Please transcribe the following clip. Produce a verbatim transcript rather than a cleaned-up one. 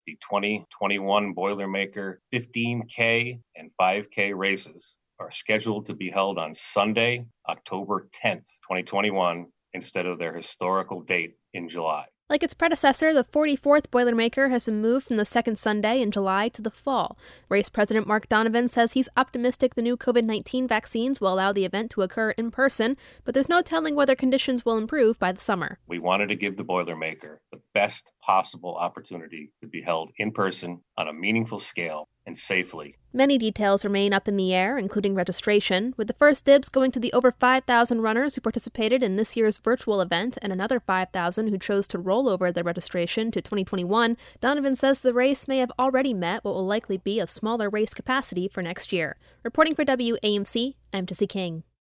The twenty twenty-one Boilermaker fifteen K and five K races are scheduled to be held on Sunday, October tenth, twenty twenty-one, instead of their historical date in July. Like its predecessor, the forty-fourth Boilermaker has been moved from the second Sunday in July to the fall. Race President Mark Donovan says he's optimistic the new covid nineteen vaccines will allow the event to occur in person, but there's no telling whether conditions will improve by the summer. We wanted to give the Boilermaker the best possible opportunity to be held in person on a meaningful scale and safely. Many details remain up in the air, including registration, with the first dibs going to the over five thousand runners who participated in this year's virtual event and another five thousand who chose to roll over their registration to twenty twenty-one. Donovan says the race may have already met what will likely be a smaller race capacity for next year. Reporting for W A M C, I'm Tissy King.